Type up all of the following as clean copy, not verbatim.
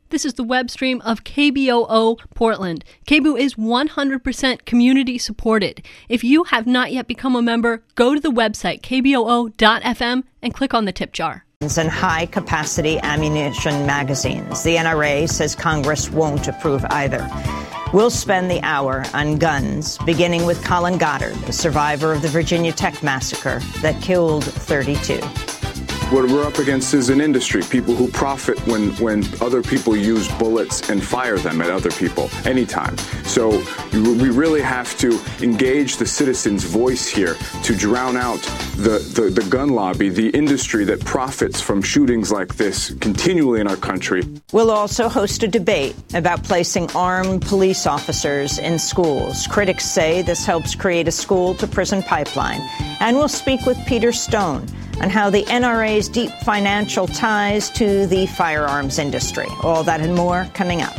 This is the web stream of KBOO Portland. KBOO is 100% community supported. If you have not yet become a member, go to the website kboo.fm and click on the tip jar. And high-capacity ammunition magazines. The NRA says Congress won't approve either. We'll spend the hour on guns, beginning with Colin Goddard, the survivor of the Virginia Tech massacre that killed 32. What we're up against is an industry, people who profit when other people use bullets and fire them at other people anytime. So we really have to engage the citizens' voice here to drown out the gun lobby, the industry that profits from shootings like this continually in our country. We'll also host a debate about placing armed police officers in schools. Critics say this helps create a school-to-prison pipeline. And we'll speak with Peter Stone on how the NRA's deep financial ties to the firearms industry. All that and more coming up.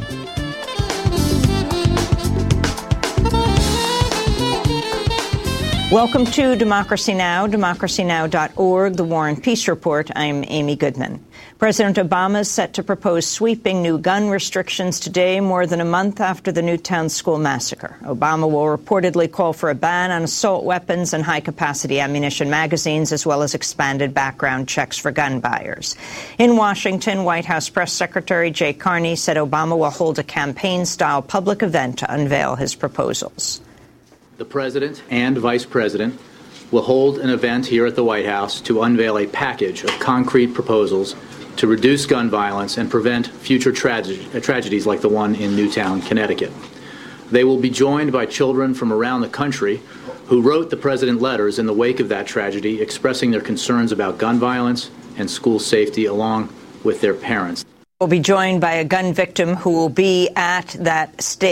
Welcome to Democracy Now!, democracynow.org, the War and Peace Report. I'm Amy Goodman. President Obama is set to propose sweeping new gun restrictions today, more than a month after the Newtown school massacre. Obama will reportedly call for a ban on assault weapons and high-capacity ammunition magazines, as well as expanded background checks for gun buyers. In Washington, White House Press Secretary Jay Carney said Obama will hold a campaign-style public event to unveil his proposals. The President and Vice President will hold an event here at the White House to unveil a package of concrete proposals to reduce gun violence and prevent future tragedies like the one in Newtown, Connecticut. They will be joined by children from around the country who wrote the President letters in the wake of that tragedy, expressing their concerns about gun violence and school safety along with their parents. We'll be joined by a gun victim who will be at that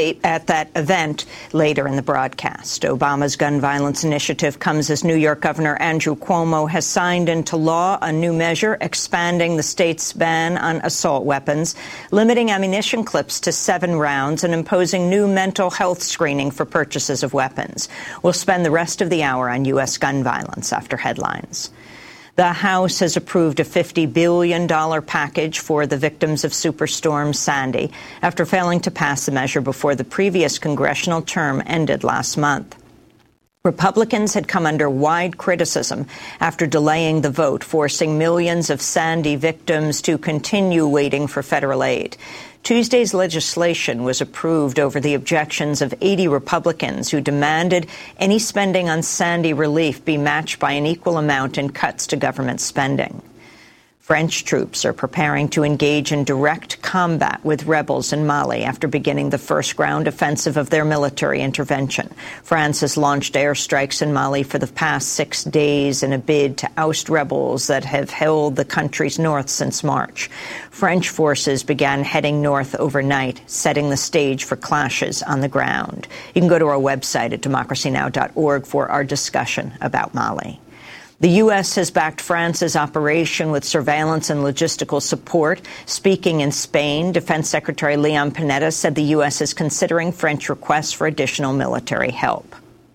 event later in the broadcast. Obama's gun violence initiative comes as New York Governor Andrew Cuomo has signed into law a new measure expanding the state's ban on assault weapons, limiting ammunition clips to 7 rounds, and imposing new mental health screening for purchases of weapons. We'll spend the rest of the hour on U.S. gun violence after headlines. The House has approved a $50 billion package for the victims of Superstorm Sandy after failing to pass the measure before the previous congressional term ended last month. Republicans had come under wide criticism after delaying the vote, forcing millions of Sandy victims to continue waiting for federal aid. Tuesday's legislation was approved over the objections of 80 Republicans who demanded any spending on Sandy relief be matched by an equal amount in cuts to government spending. French troops are preparing to engage in direct combat with rebels in Mali after beginning the first ground offensive of their military intervention. France has launched airstrikes in Mali for the past 6 days in a bid to oust rebels that have held the country's north since March. French forces began heading north overnight, setting the stage for clashes on the ground. You can go to our website at democracynow.org for our discussion about Mali. The U.S. has backed France's operation with surveillance and logistical support. Speaking in Spain, Defense Secretary Leon Panetta said the U.S. is considering French requests for additional military help.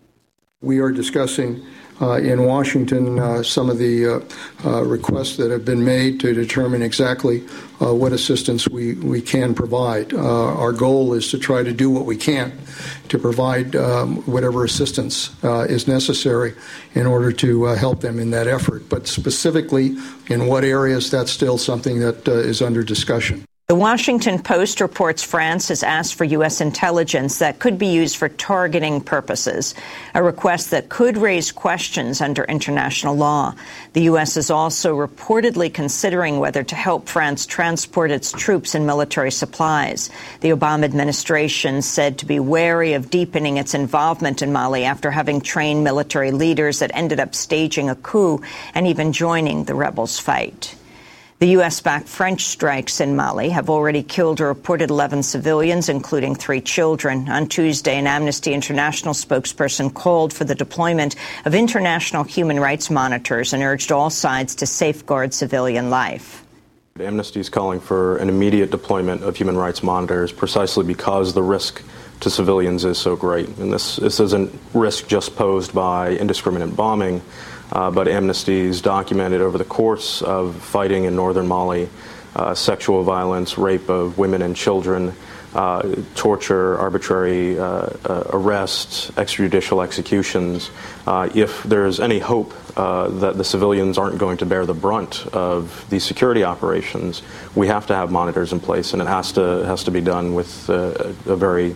We are discussing in Washington some of the requests that have been made to determine exactly what assistance we can provide. Our goal is to try to do what we can to provide whatever assistance is necessary in order to help them in that effort. But specifically in what areas, that's still something that is under discussion. The Washington Post reports France has asked for U.S. intelligence that could be used for targeting purposes, a request that could raise questions under international law. The U.S. is also reportedly considering whether to help France transport its troops and military supplies. The Obama administration said to be wary of deepening its involvement in Mali after having trained military leaders that ended up staging a coup and even joining the rebels' fight. The U.S.-backed French strikes in Mali have already killed a reported 11 civilians, including 3 children. On Tuesday, an Amnesty International spokesperson called for the deployment of international human rights monitors and urged all sides to safeguard civilian life. Amnesty is calling for an immediate deployment of human rights monitors precisely because the risk to civilians is so great. And this isn't risk just posed by indiscriminate bombing, but Amnesty's documented over the course of fighting in northern Mali sexual violence, rape of women and children, torture, arbitrary arrests, extrajudicial executions. If there's any hope that the civilians aren't going to bear the brunt of these security operations, we have to have monitors in place, and it has to be done with very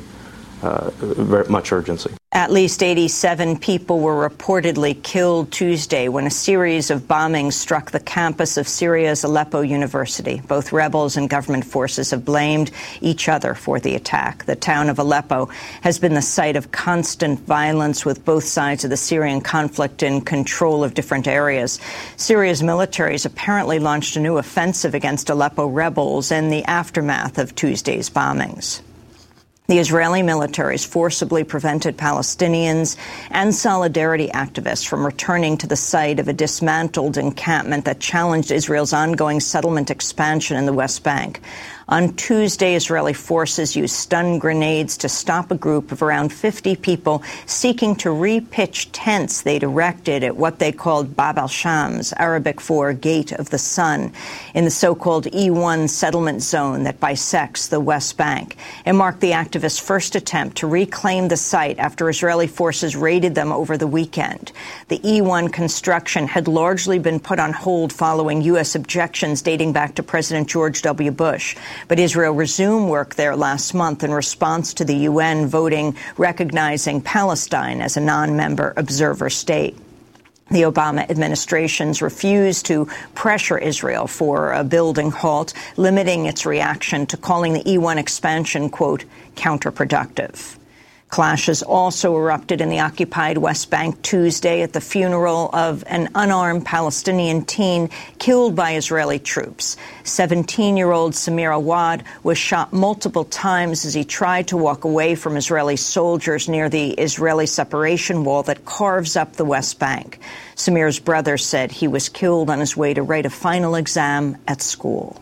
much urgency. At least 87 people were reportedly killed Tuesday when a series of bombings struck the campus of Syria's Aleppo University. Both rebels and government forces have blamed each other for the attack. The town of Aleppo has been the site of constant violence, with both sides of the Syrian conflict in control of different areas. Syria's military has apparently launched a new offensive against Aleppo rebels in the aftermath of Tuesday's bombings. The Israeli military has forcibly prevented Palestinians and solidarity activists from returning to the site of a dismantled encampment that challenged Israel's ongoing settlement expansion in the West Bank. On Tuesday, Israeli forces used stun grenades to stop a group of around 50 people seeking to re-pitch tents they'd erected at what they called Bab al-Shams, Arabic for Gate of the Sun, in the so-called E1 settlement zone that bisects the West Bank. It marked the activists' first attempt to reclaim the site after Israeli forces raided them over the weekend. The E1 construction had largely been put on hold following U.S. objections dating back to President George W. Bush. But Israel resumed work there last month in response to the UN voting recognizing Palestine as a non-member observer state. The Obama administration's refused to pressure Israel for a building halt, limiting its reaction to calling the E1 expansion, quote, counterproductive. Clashes also erupted in the occupied West Bank Tuesday at the funeral of an unarmed Palestinian teen killed by Israeli troops. 17-year-old Samir Awad was shot multiple times as he tried to walk away from Israeli soldiers near the Israeli separation wall that carves up the West Bank. Samir's brother said he was killed on his way to write a final exam at school.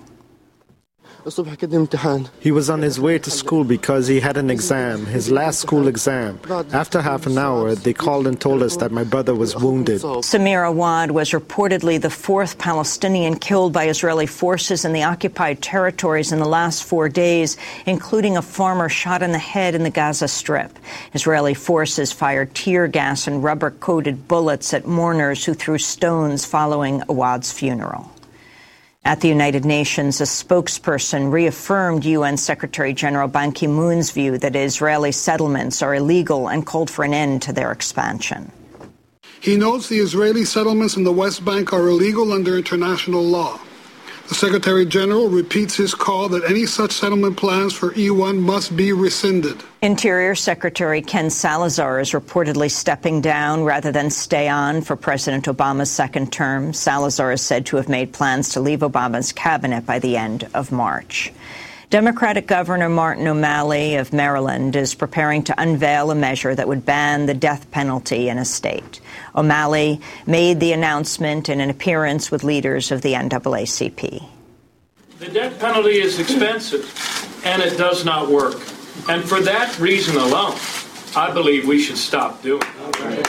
He was on his way to school because he had an exam, his last school exam. After half an hour, they called and told us that my brother was wounded. Samir Awad was reportedly the fourth Palestinian killed by Israeli forces in the occupied territories in the last 4 days, including a farmer shot in the head in the Gaza Strip. Israeli forces fired tear gas and rubber-coated bullets at mourners who threw stones following Awad's funeral. At the United Nations, a spokesperson reaffirmed UN Secretary General Ban Ki-moon's view that Israeli settlements are illegal and called for an end to their expansion. He notes the Israeli settlements in the West Bank are illegal under international law. The Secretary General repeats his call that any such settlement plans for E1 must be rescinded. Interior Secretary Ken Salazar is reportedly stepping down rather than stay on for President Obama's second term. Salazar is said to have made plans to leave Obama's cabinet by the end of March. Democratic Governor Martin O'Malley of Maryland is preparing to unveil a measure that would ban the death penalty in a state. O'Malley made the announcement in an appearance with leaders of the NAACP. The death penalty is expensive, and it does not work. And for that reason alone, I believe we should stop doing it.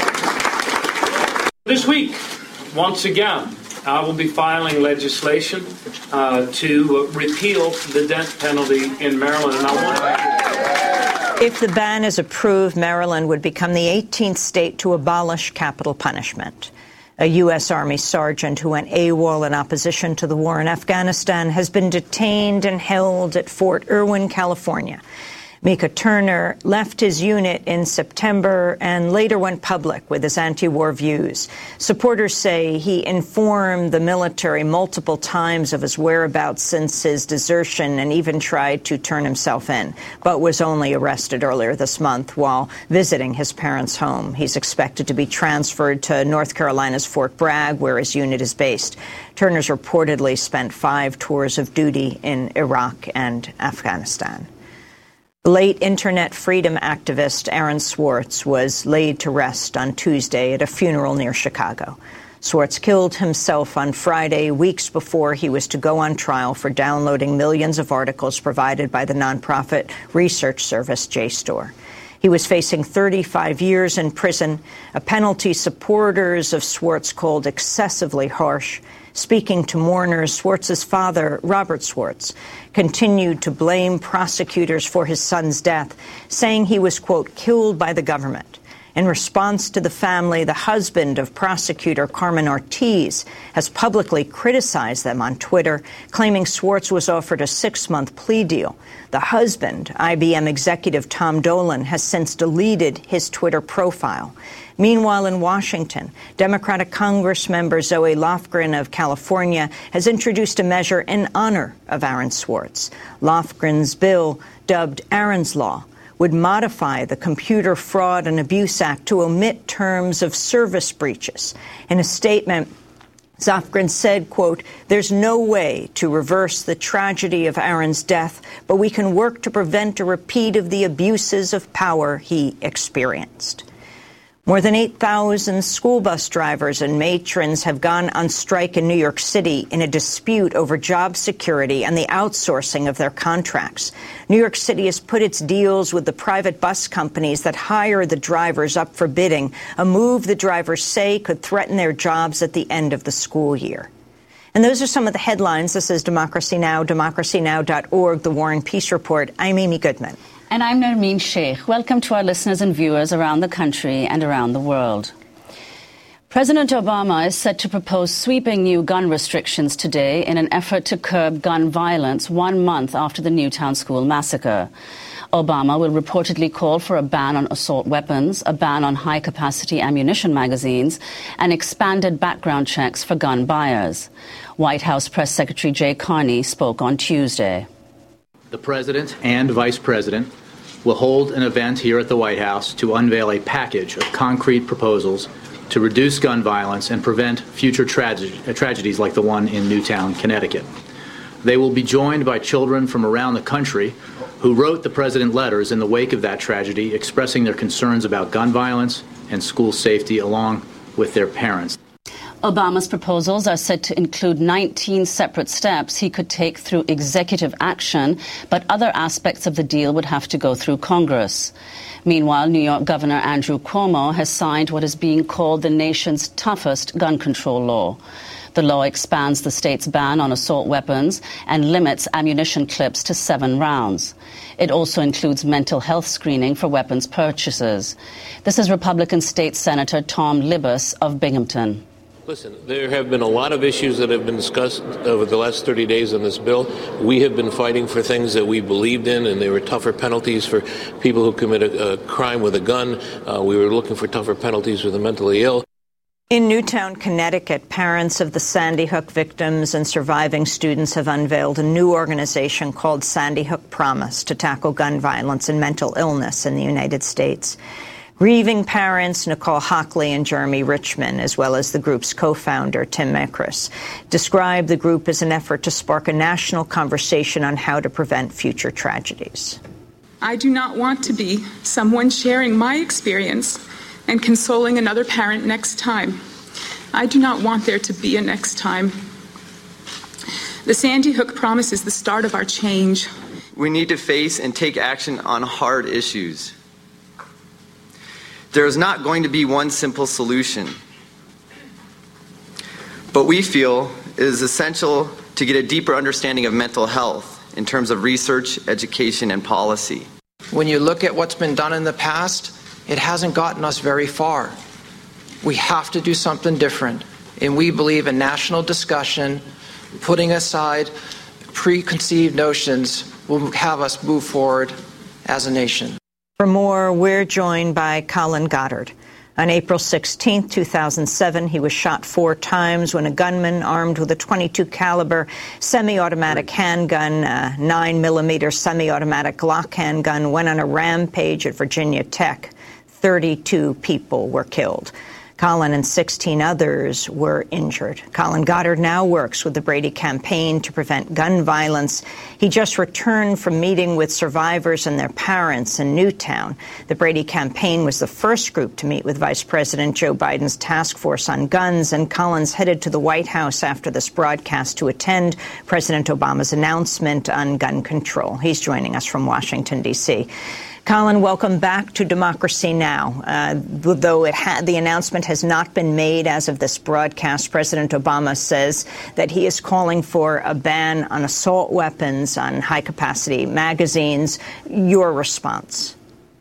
This week, once again, I will be filing legislation to repeal the death penalty in Maryland. And if the ban is approved, Maryland would become the 18th state to abolish capital punishment. A U.S. Army sergeant who went AWOL in opposition to the war in Afghanistan has been detained and held at Fort Irwin, California. Micah Turner left his unit in September and later went public with his anti-war views. Supporters say he informed the military multiple times of his whereabouts since his desertion and even tried to turn himself in, but was only arrested earlier this month while visiting his parents' home. He's expected to be transferred to North Carolina's Fort Bragg, where his unit is based. Turner's reportedly spent 5 tours of duty in Iraq and Afghanistan. Late Internet freedom activist Aaron Swartz was laid to rest on Tuesday at a funeral near Chicago. Swartz killed himself on Friday, weeks before he was to go on trial for downloading millions of articles provided by the nonprofit research service JSTOR. He was facing 35 years in prison, a penalty supporters of Swartz called excessively harsh. Speaking to mourners, Swartz's father, Robert Swartz, continued to blame prosecutors for his son's death, saying he was, quote, killed by the government. In response to the family, the husband of prosecutor Carmen Ortiz has publicly criticized them on Twitter, claiming Swartz was offered a 6-month plea deal. The husband, IBM executive Tom Dolan, has since deleted his Twitter profile. Meanwhile, in Washington, Democratic Congressmember Zoe Lofgren of California has introduced a measure in honor of Aaron Swartz. Lofgren's bill, dubbed Aaron's Law, would modify the Computer Fraud and Abuse Act to omit terms of service breaches. In a statement, Lofgren said, quote, "There's no way to reverse the tragedy of Aaron's death, but we can work to prevent a repeat of the abuses of power he experienced." More than 8,000 school bus drivers and matrons have gone on strike in New York City in a dispute over job security and the outsourcing of their contracts. New York City has put its deals with the private bus companies that hire the drivers up for bidding, a move the drivers say could threaten their jobs at the end of the school year. And those are some of the headlines. This is Democracy Now!, democracynow.org, The War and Peace Report. I'm Amy Goodman. And I'm Nermeen Sheikh. Welcome to our listeners and viewers around the country and around the world. President Obama is set to propose sweeping new gun restrictions today in an effort to curb gun violence 1 month after the Newtown school massacre. Obama will reportedly call for a ban on assault weapons, a ban on high-capacity ammunition magazines, and expanded background checks for gun buyers. White House Press Secretary Jay Carney spoke on Tuesday. The President and Vice President will hold an event here at the White House to unveil a package of concrete proposals to reduce gun violence and prevent future tragedies like the one in Newtown, Connecticut. They will be joined by children from around the country who wrote the President letters in the wake of that tragedy, expressing their concerns about gun violence and school safety along with their parents. Obama's proposals are said to include 19 separate steps he could take through executive action, but other aspects of the deal would have to go through Congress. Meanwhile, New York Governor Andrew Cuomo has signed what is being called the nation's toughest gun control law. The law expands the state's ban on assault weapons and limits ammunition clips to 7 rounds. It also includes mental health screening for weapons purchases. This is Republican State Senator Tom Libbus of Binghamton. Listen, there have been a lot of issues that have been discussed over the last 30 days on this bill. We have been fighting for things that we believed in, and there were tougher penalties for people who commit a crime with a gun. We were looking for tougher penalties for the mentally ill. In Newtown, Connecticut, parents of the Sandy Hook victims and surviving students have unveiled a new organization called Sandy Hook Promise to tackle gun violence and mental illness in the United States. Grieving parents Nicole Hockley and Jeremy Richmond, as well as the group's co-founder, Tim Mekris, describe the group as an effort to spark a national conversation on how to prevent future tragedies. I do not want to be someone sharing my experience and consoling another parent next time. I do not want there to be a next time. The Sandy Hook Promise is the start of our change. We need to face and take action on hard issues. There is not going to be one simple solution, but we feel it is essential to get a deeper understanding of mental health in terms of research, education, and policy. When you look at what's been done in the past, it hasn't gotten us very far. We have to do something different, and we believe a national discussion, putting aside preconceived notions, will have us move forward as a nation. For more, we're joined by Colin Goddard. On April 16, 2007, he was shot 4 times when a gunman armed with a .22 caliber semi-automatic handgun, 9mm semi-automatic Glock handgun, went on a rampage at Virginia Tech. 32 people were killed. Colin and 16 others were injured. Colin Goddard now works with the Brady Campaign to prevent gun violence. He just returned from meeting with survivors and their parents in Newtown. The Brady Campaign was the first group to meet with Vice President Joe Biden's task force on guns, and Colin's headed to the White House after this broadcast to attend President Obama's announcement on gun control. He's joining us from Washington, D.C. Colin, welcome back to Democracy Now! Though the announcement has not been made as of this broadcast, President Obama says that he is calling for a ban on assault weapons, on high-capacity magazines. Your response?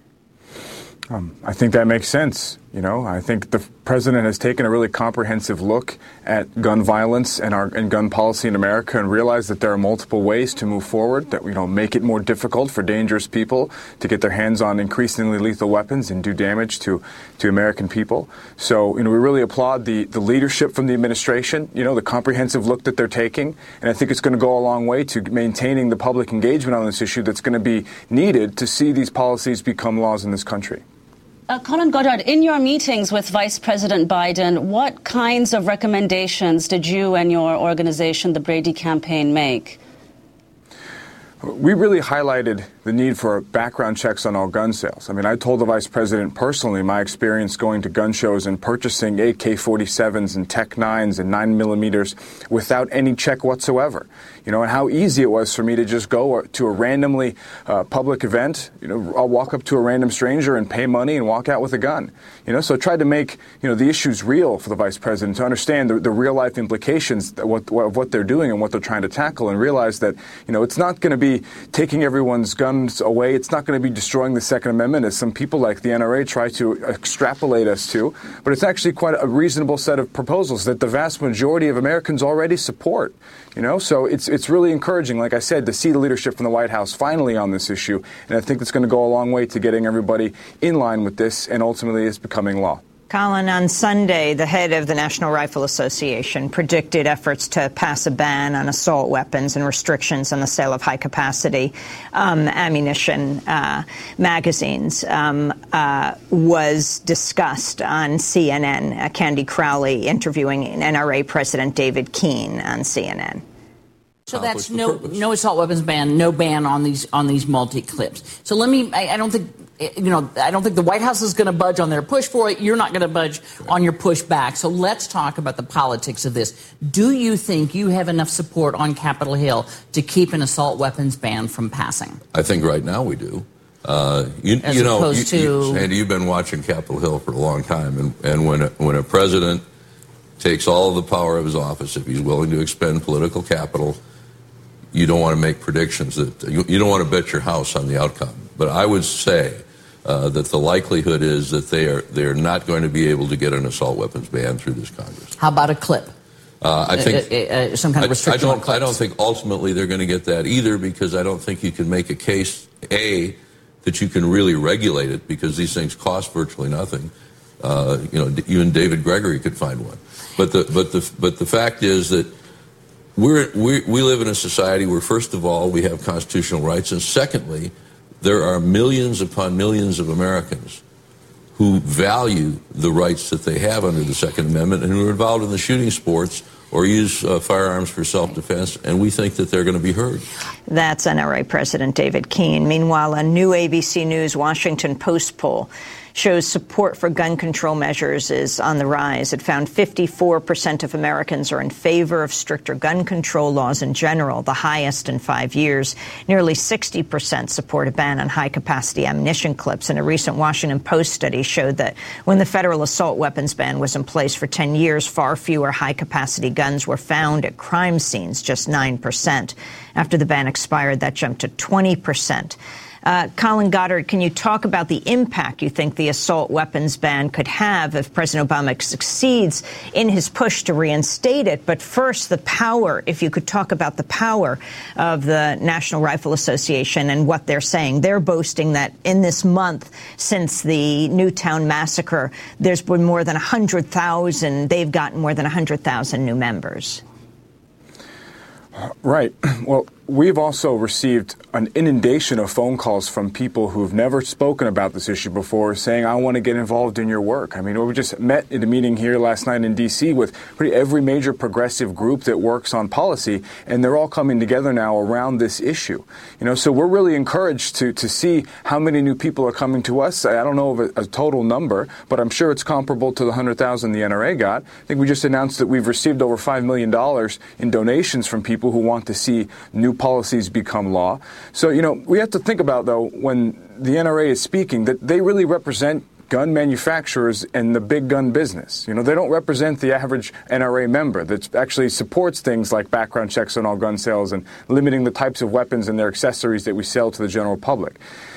I think that makes sense. I think the president has taken a really comprehensive look at gun violence and gun policy in America and realized that there are multiple ways to move forward, that make it more difficult for dangerous people to get their hands on increasingly lethal weapons and do damage to American people. So, we really applaud the leadership from the administration, the comprehensive look that they're taking. And I think it's going to go a long way to maintaining the public engagement on this issue that's going to be needed to see these policies become laws in this country. Colin Goddard, in your meetings with Vice President Biden, what kinds of recommendations did you and your organization, the Brady Campaign, make? We really highlighted the need for background checks on all gun sales. I told the vice president personally my experience going to gun shows and purchasing AK-47s and Tech-9s and 9mm without any check whatsoever. And how easy it was for me to just go to a randomly public event. I'll walk up to a random stranger and pay money and walk out with a gun. So I tried to make, the issues real for the vice president to understand the real life implications of what they're doing and what they're trying to tackle, and realize that, it's not going to be taking everyone's guns away. It's not going to be destroying the Second Amendment, as some people like the NRA try to extrapolate us to. But it's actually quite a reasonable set of proposals that the vast majority of Americans already support. So it's really encouraging, like I said, to see the leadership from the White House finally on this issue. And I think it's going to go a long way to getting everybody in line with this, and ultimately it's becoming law. Colin, on Sunday, the head of the National Rifle Association predicted efforts to pass a ban on assault weapons and restrictions on the sale of high-capacity ammunition magazines was discussed on CNN. Candy Crowley interviewing NRA President David Keene on CNN. So that's no assault weapons ban, no ban on these multi-clips. So I don't think the White House is going to budge on their push for it. You're not going to budge on your push back. So let's talk about the politics of this. Do you think you have enough support on Capitol Hill to keep an assault weapons ban from passing? I think right now we do. Sandy, you've been watching Capitol Hill for a long time, and when a president takes all of the power of his office, if he's willing to expend political capital, you don't want to make predictions that you don't want to bet your house on the outcome. But I would say that the likelihood is that they are not going to be able to get an assault weapons ban through this Congress. How about a clip? I think some kind of restriction. I don't think ultimately they're going to get that either, because I don't think you can make a case that you can really regulate it, because these things cost virtually nothing. Even David Gregory could find one. But the fact is that we live in a society where, first of all, we have constitutional rights, and secondly, there are millions upon millions of Americans who value the rights that they have under the Second Amendment and who are involved in the shooting sports or use firearms for self-defense, and we think that they're going to be heard. That's NRA President David Keene. Meanwhile, a new ABC News Washington Post poll shows support for gun control measures is on the rise. It found 54% of Americans are in favor of stricter gun control laws in general, the highest in 5 years. Nearly 60% support a ban on high-capacity ammunition clips. And a recent Washington Post study showed that when the federal assault weapons ban was in place for 10 years, far fewer high-capacity guns were found at crime scenes, just 9%. After the ban expired, that jumped to 20%. Colin Goddard, can you talk about the impact you think the assault weapons ban could have if President Obama succeeds in his push to reinstate it? But first, the power, if you could talk about the power of the National Rifle Association and what they're saying. They're boasting that in this month since the Newtown massacre, there's been more than 100,000. They've gotten more than 100,000 new members. Right. Well, we've also received an inundation of phone calls from people who've never spoken about this issue before saying, I want to get involved in your work. I mean, we just met at a meeting here last night in D.C. with pretty every major progressive group that works on policy, and they're all coming together now around this issue. So we're really encouraged to see how many new people are coming to us. I don't know of a total number, but I'm sure it's comparable to the 100,000 the NRA got. I think we just announced that we've received over $5 million in donations from people who want to see new policies become law. So, we have to think about, though, when the NRA is speaking, that they really represent gun manufacturers and the big gun business. They don't represent the average NRA member that actually supports things like background checks on all gun sales and limiting the types of weapons and their accessories that we sell to the general public.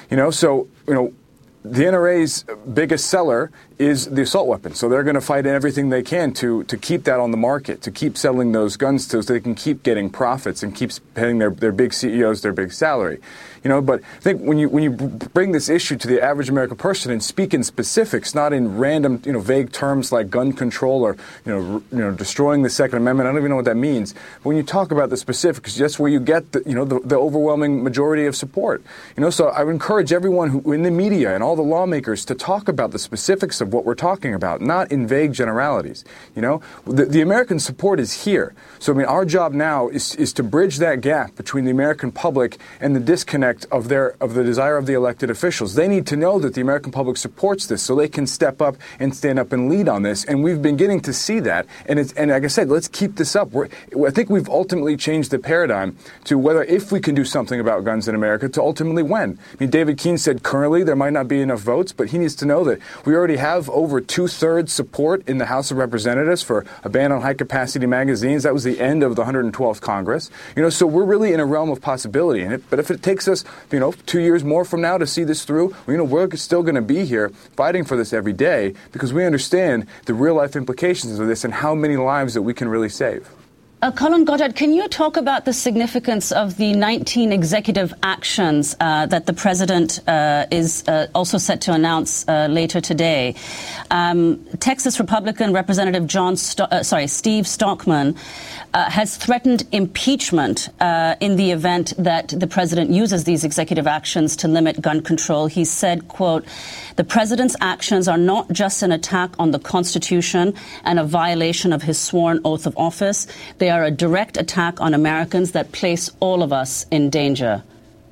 The NRA's biggest seller is the assault weapon. So they're going to fight everything they can to keep that on the market, to keep selling those guns so they can keep getting profits and keep paying their big CEOs their big salary. But I think when you bring this issue to the average American person and speak in specifics, not in random, vague terms like gun control or, destroying the Second Amendment, I don't even know what that means. But when you talk about the specifics, that's where you get the overwhelming majority of support. So I would encourage everyone who in the media and all the lawmakers to talk about the specifics of what we're talking about, not in vague generalities. The American support is here. So, our job now is to bridge that gap between the American public and the disconnect of the desire of the elected officials. They need to know that the American public supports this so they can step up and stand up and lead on this. And we've been getting to see that. And like I said, let's keep this up. I think we've ultimately changed the paradigm to whether if we can do something about guns in America to ultimately when. David Keene said currently there might not be enough votes, but he needs to know that we already have over 2/3 support in the House of Representatives for a ban on high-capacity magazines. That was the end of the 112th Congress. So we're really in a realm of possibility in it. But if it takes us, 2 years more from now to see this through, we're still going to be here fighting for this every day because we understand the real-life implications of this and how many lives that we can really save. Colin Goddard, can you talk about the significance of the 19 executive actions that the president is also set to announce later today? Texas Republican Representative Steve Stockman has threatened impeachment in the event that the president uses these executive actions to limit gun control. He said, quote, "The president's actions are not just an attack on the Constitution and a violation of his sworn oath of office. They are a direct attack on Americans that place all of us in danger."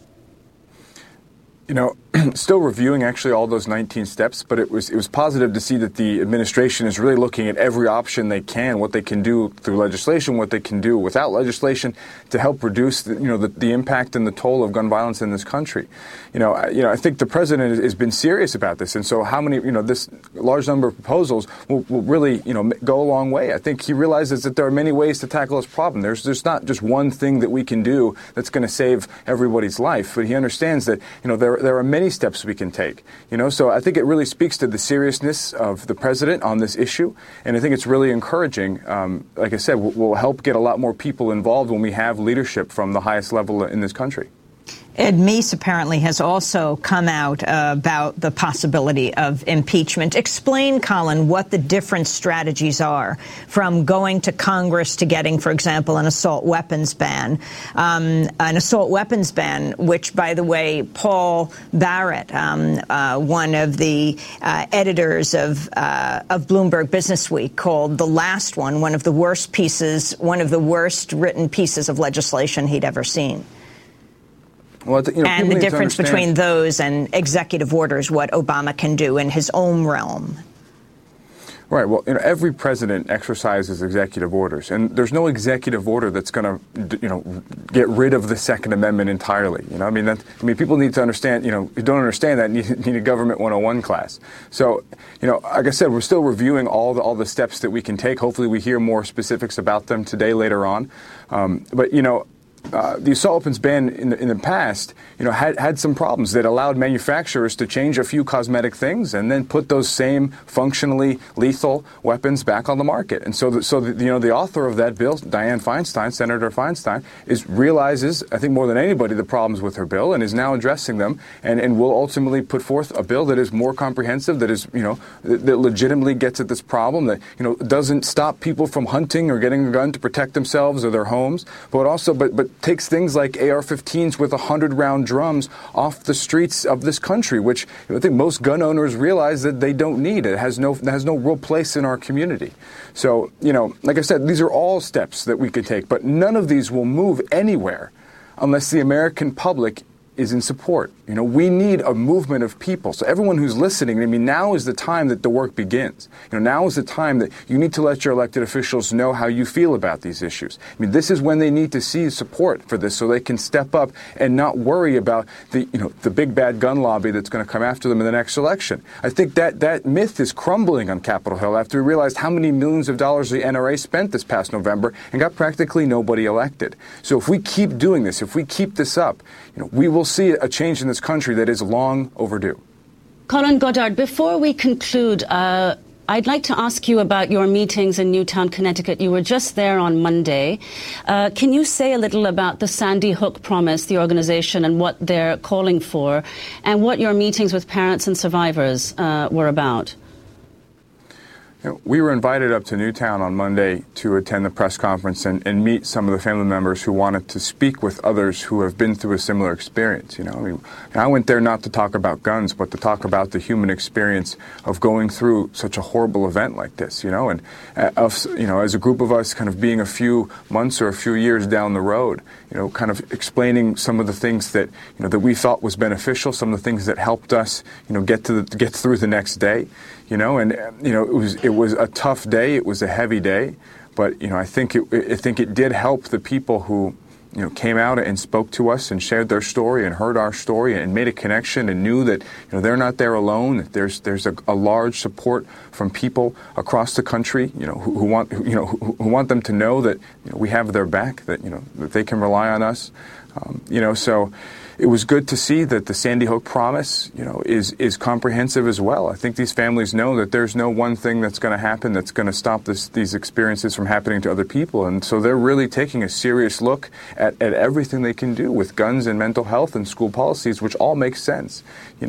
Still reviewing actually all those 19 steps, but it was positive to see that the administration is really looking at every option they can, what they can do through legislation, what they can do without legislation to help reduce the impact and the toll of gun violence in this country. I think the president has been serious about this, and so how many this large number of proposals will really go a long way. I think he realizes that there are many ways to tackle this problem. There's not just one thing that we can do that's going to save everybody's life, but he understands that there are many steps we can take. So I think it really speaks to the seriousness of the president on this issue, and I think it's really encouraging. Like I said, we'll help get a lot more people involved when we have leadership from the highest level in this country. Ed Meese apparently has also come out about the possibility of impeachment. Explain, Colin, what the different strategies are from going to Congress to getting, for example, an assault weapons ban. An assault weapons ban, which, by the way, Paul Barrett, one of the editors of Bloomberg Businessweek, called the last one of the worst written pieces of legislation he'd ever seen. Well, and the difference between those and executive orders, what Obama can do in his own realm. Right. Well, every president exercises executive orders, and there's no executive order that's going to, get rid of the Second Amendment entirely. People need to understand. Who don't understand that need a government 101 class. So, like I said, we're still reviewing all the steps that we can take. Hopefully, we hear more specifics about them today later on. But the assault weapons ban in the past, had some problems that allowed manufacturers to change a few cosmetic things and then put those same functionally lethal weapons back on the market. And so the author of that bill, Dianne Feinstein, Senator Feinstein, realizes, I think more than anybody, the problems with her bill and is now addressing them and will ultimately put forth a bill that is more comprehensive, that is, that legitimately gets at this problem, that, doesn't stop people from hunting or getting a gun to protect themselves or their homes, but takes things like AR-15s with 100-round drums off the streets of this country, which I think most gun owners realize that they don't need. It has no real place in our community. So, like I said, these are all steps that we could take, but none of these will move anywhere unless the American public is in support. We need a movement of people. So everyone who's listening, now is the time that the work begins. Now is the time that you need to let your elected officials know how you feel about these issues. This is when they need to see support for this so they can step up and not worry about the big bad gun lobby that's going to come after them in the next election. I think that myth is crumbling on Capitol Hill after we realized how many millions of dollars the NRA spent this past November and got practically nobody elected. So if we keep doing this, if we keep this up, we will see a change in this country that is long overdue. Colin Goddard, before we conclude, I'd like to ask you about your meetings in Newtown, Connecticut. You were just there on Monday. Can you say a little about the Sandy Hook Promise, the organization, and what they're calling for, and what your meetings with parents and survivors were about? We were invited up to Newtown on Monday to attend the press conference and meet some of the family members who wanted to speak with others who have been through a similar experience. I went there not to talk about guns, but to talk about the human experience of going through such a horrible event like this. And as a group of us, kind of being a few months or a few years down the road, kind of explaining some of the things that that we thought was beneficial, some of the things that helped us, get through the next day. It was a tough day. It was a heavy day, but I think it did help the people who came out and spoke to us and shared their story and heard our story and made a connection and knew that they're not there alone. That there's a large support from people across the country who want them to know that we have their back, that that they can rely on us. So it was good to see that the Sandy Hook Promise, is comprehensive as well. I think these families know that there's no one thing that's going to happen that's going to stop these experiences from happening to other people. And so they're really taking a serious look at everything they can do with guns and mental health and school policies, which all make sense.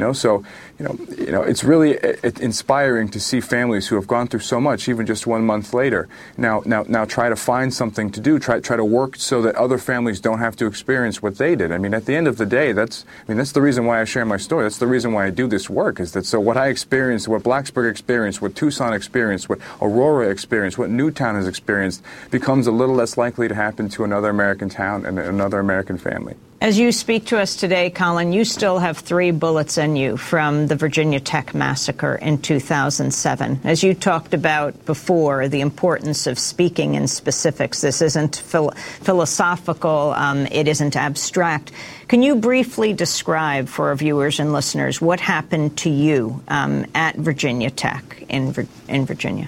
It's really inspiring to see families who have gone through so much, even just 1 month later, now try to find something to do, try to work so that other families don't have to experience what they did. At the end of the day, that's the reason why I share my story. That's the reason why I do this work, is that so what I experienced, what Blacksburg experienced, what Tucson experienced, what Aurora experienced, what Newtown has experienced becomes a little less likely to happen to another American town and another American family. As you speak to us today, Colin, you still have 3 bullets in you from the Virginia Tech massacre in 2007. As you talked about before, the importance of speaking in specifics. This isn't philosophical. It isn't abstract. Can you briefly describe for our viewers and listeners what happened to you at Virginia Tech in Virginia?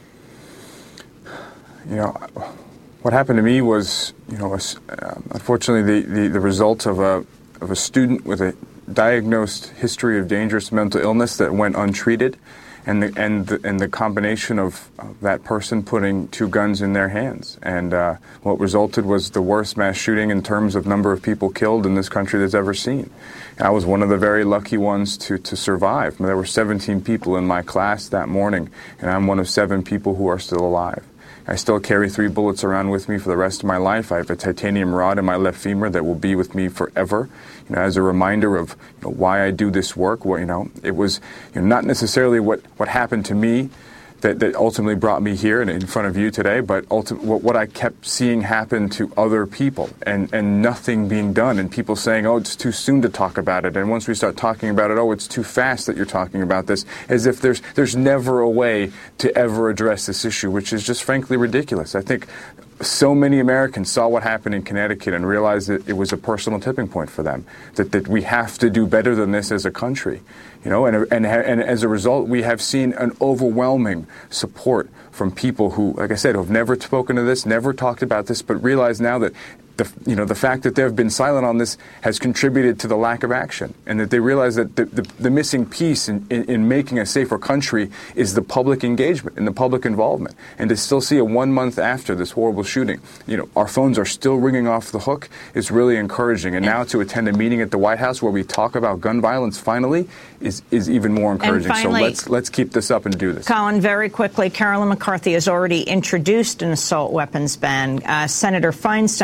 What happened to me was, unfortunately, the result of a student with a diagnosed history of dangerous mental illness that went untreated, and the combination of that person putting 2 guns in their hands. And what resulted was the worst mass shooting in terms of number of people killed in this country that's ever seen. And I was one of the very lucky ones to survive. There were 17 people in my class that morning, and I'm one of 7 people who are still alive. I still carry 3 bullets around with me for the rest of my life. I have a titanium rod in my left femur that will be with me forever, as a reminder of why I do this work. It was not necessarily what happened to me that ultimately brought me here and in front of you today, but what I kept seeing happen to other people and nothing being done, and people saying, oh, it's too soon to talk about it. And once we start talking about it, oh, it's too fast that you're talking about this, as if there's never a way to ever address this issue, which is just frankly ridiculous. I think so many Americans saw what happened in Connecticut and realized that it was a personal tipping point for them, that we have to do better than this as a country. And as a result, we have seen an overwhelming support from people who, like I said, who have never spoken to this, never talked about this, but realize now that the fact that they've been silent on this has contributed to the lack of action, and that they realize that the missing piece in making a safer country is the public engagement and the public involvement. And to still see 1 month after this horrible shooting, our phones are still ringing off the hook is really encouraging. And now to attend a meeting at the White House where we talk about gun violence finally is even more encouraging. Finally, so let's keep this up and do this. Colin, very quickly, Carolyn McCarthy has already introduced an assault weapons ban. Senator Feinstein has not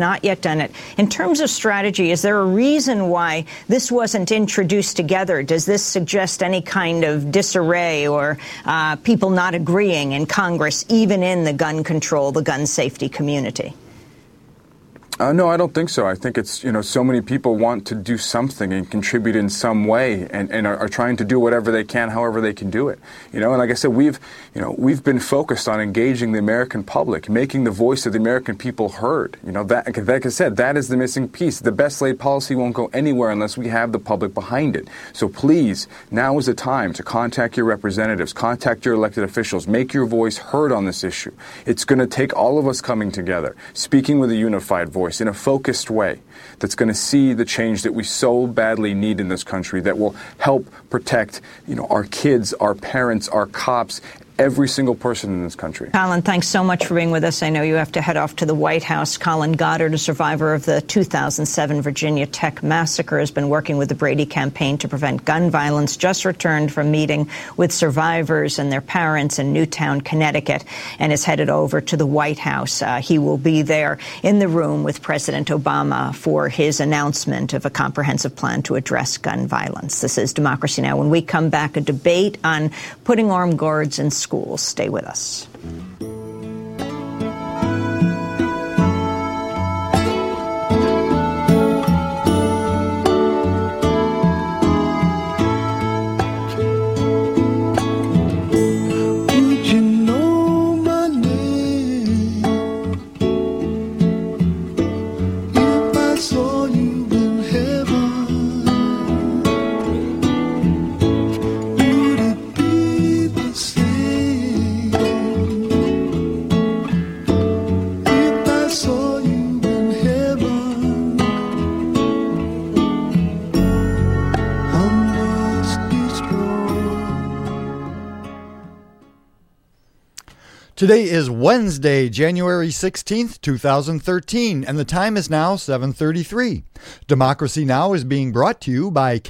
not yet done it. In terms of strategy, is there a reason why this wasn't introduced together? Does this suggest any kind of disarray or people not agreeing in Congress, even in the gun control, the gun safety community? No, I don't think so. I think it's, so many people want to do something and contribute in some way and are trying to do whatever they can, however they can do it. And like I said, we've been focused on engaging the American public, making the voice of the American people heard. That, like I said, that is the missing piece. The best laid policy won't go anywhere unless we have the public behind it. So please, now is the time to contact your representatives, contact your elected officials, make your voice heard on this issue. It's going to take all of us coming together, speaking with a unified voice, in a focused way that's going to see the change that we so badly need in this country, that will help protect, our kids, our parents, our cops, every single person in this country. Colin, thanks so much for being with us. I know you have to head off to the White House. Colin Goddard, a survivor of the 2007 Virginia Tech massacre, has been working with the Brady campaign to prevent gun violence, just returned from meeting with survivors and their parents in Newtown, Connecticut, and is headed over to the White House. He will be there in the room with President Obama for his announcement of a comprehensive plan to address gun violence. This is Democracy Now! When we come back, a debate on putting armed guards in schools. Stay with us. Today is Wednesday, January 16th, 2013, and the time is now 7:33. Democracy Now! Is being brought to you by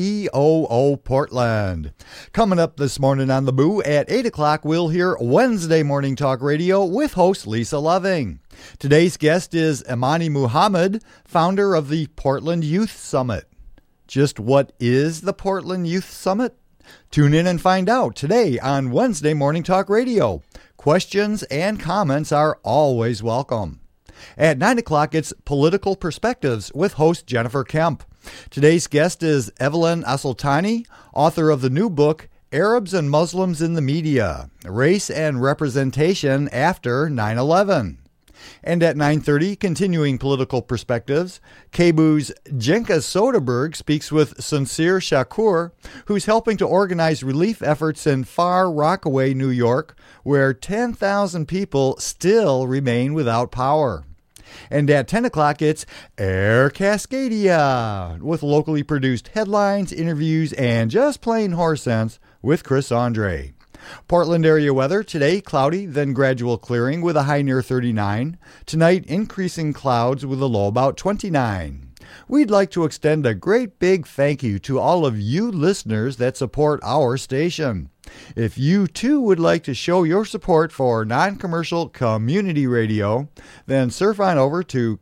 KBOO Portland. Coming up this morning on The Boo at 8 o'clock, we'll hear Wednesday Morning Talk Radio with host Lisa Loving. Today's guest is Imani Muhammad, founder of the Portland Youth Summit. Just what is the Portland Youth Summit? Tune in and find out today on Wednesday Morning Talk Radio. Questions and comments are always welcome. At 9 o'clock, it's Political Perspectives with host Jennifer Kemp. Today's guest is Evelyn Asoltani, author of the new book, Arabs and Muslims in the Media, Race and Representation After 9/11. And at 9:30, continuing Political Perspectives, KBOO's Jenka Soderberg speaks with Sincere Shakur, who's helping to organize relief efforts in Far Rockaway, New York, where 10,000 people still remain without power. And at 10 o'clock, it's Air Cascadia, with locally produced headlines, interviews, and just plain horse sense with Chris Andre. Portland area weather today, cloudy, then gradual clearing with a high near 39. Tonight, increasing clouds with a low about 29. We'd like to extend a great big thank you to all of you listeners that support our station. If you too would like to show your support for non-commercial community radio, then surf on over to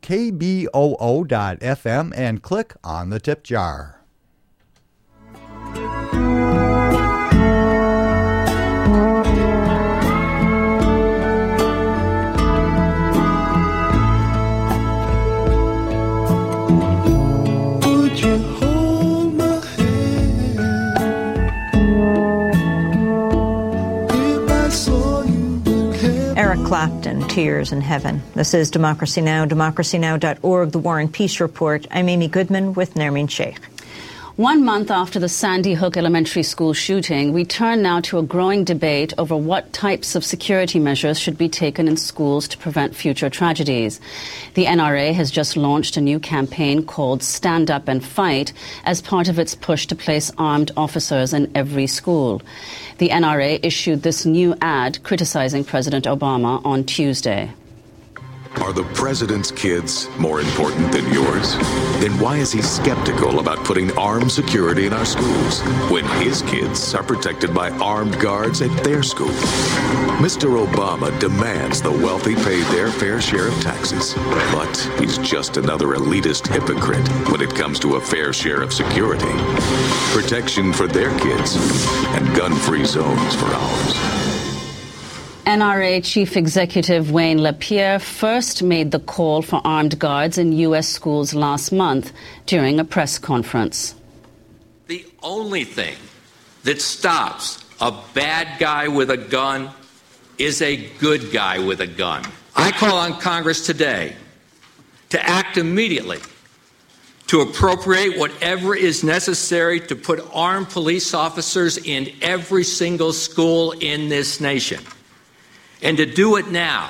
kboo.fm and click on the tip jar. Eric Clapton, Tears in Heaven. This is Democracy Now!, democracynow.org, The War and Peace Report. I'm Amy Goodman with Nermeen Sheikh. 1 month after the Sandy Hook Elementary School shooting, we turn now to a growing debate over what types of security measures should be taken in schools to prevent future tragedies. The NRA has just launched a new campaign called Stand Up and Fight as part of its push to place armed officers in every school. The NRA issued this new ad criticizing President Obama on Tuesday. Are the president's kids more important than yours? Then why is he skeptical about putting armed security in our schools when his kids are protected by armed guards at their school? Mr. Obama demands the wealthy pay their fair share of taxes, but he's just another elitist hypocrite when it comes to a fair share of security. Protection for their kids and gun-free zones for ours. NRA Chief Executive Wayne LaPierre first made the call for armed guards in U.S. schools last month during a press conference. The only thing that stops a bad guy with a gun is a good guy with a gun. I call on Congress today to act immediately to appropriate whatever is necessary to put armed police officers in every single school in this nation. And to do it now,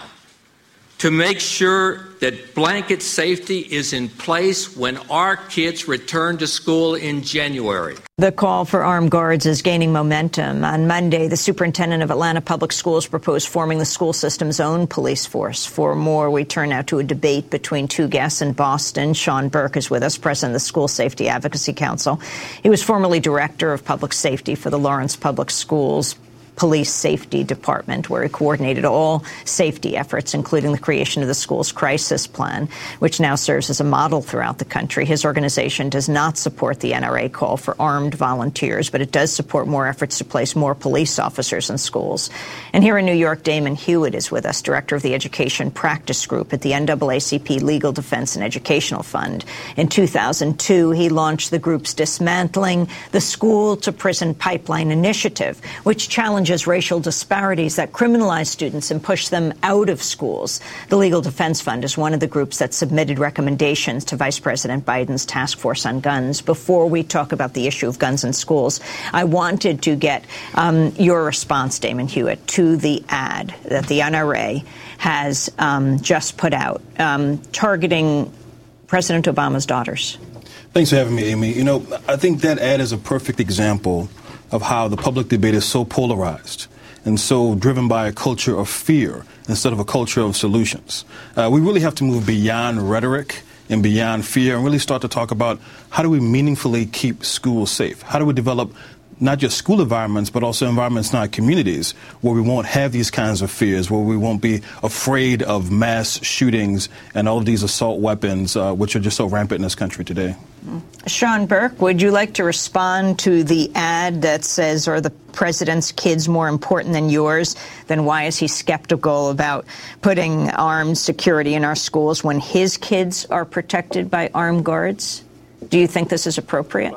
to make sure that blanket safety is in place when our kids return to school in January. The call for armed guards is gaining momentum. On Monday, the superintendent of Atlanta Public Schools proposed forming the school system's own police force. For more, we turn now to a debate between two guests in Boston. Sean Burke is with us, president of the School Safety Advocacy Council. He was formerly director of public safety for the Lawrence Public Schools Police Safety Department, where he coordinated all safety efforts, including the creation of the school's crisis plan, which now serves as a model throughout the country. His organization does not support the NRA call for armed volunteers, but it does support more efforts to place more police officers in schools. And here in New York, Damon Hewitt is with us, director of the Education Practice Group at the NAACP Legal Defense and Educational Fund. In 2002, he launched the group's Dismantling the School to Prison Pipeline Initiative, which challenges racial disparities that criminalize students and push them out of schools. The Legal Defense Fund is one of the groups that submitted recommendations to Vice President Biden's task force on guns. Before we talk about the issue of guns in schools, I wanted to get your response, Damon Hewitt, to the ad that the NRA has just put out targeting President Obama's daughters. Thanks for having me, Amy. You know, I think that ad is a perfect example of how the public debate is so polarized and so driven by a culture of fear instead of a culture of solutions. We really have to move beyond rhetoric and beyond fear and really start to talk about how do we meaningfully keep schools safe? How do we develop not just school environments, but also environments in our communities where we won't have these kinds of fears, where we won't be afraid of mass shootings and all of these assault weapons, which are just so rampant in this country today. Sean Burke, would you like to respond to the ad that says, are the president's kids more important than yours? Then why is he skeptical about putting armed security in our schools when his kids are protected by armed guards? Do you think this is appropriate?